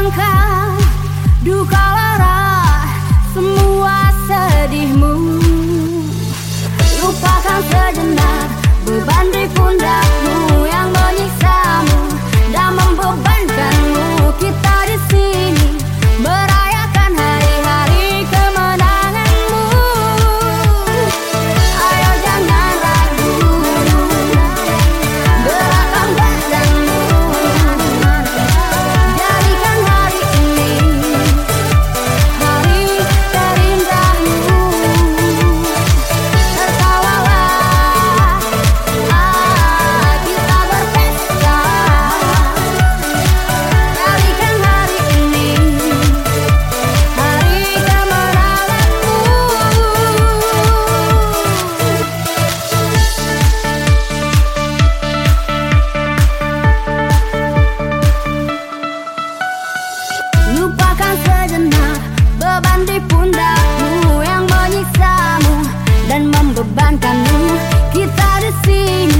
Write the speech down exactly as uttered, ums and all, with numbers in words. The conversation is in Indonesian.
lupakan duka lara, semua sedihmu. Lupakan sejenak beban di pundakmu yang menyiksamu dan membebankanmu. Kita di sini merayakan hari-hari kemenanganmu. Ayo jangan ragu, gerakan badanmu, jadikan hari ini hari terindahmu. Tertawalah, ah, kita berpesta, jadikan hari ini hari kemenanganmu. Lupakan sejenak beban di pundakmu yang menyiksamu dan membebankanmu. Kita di sini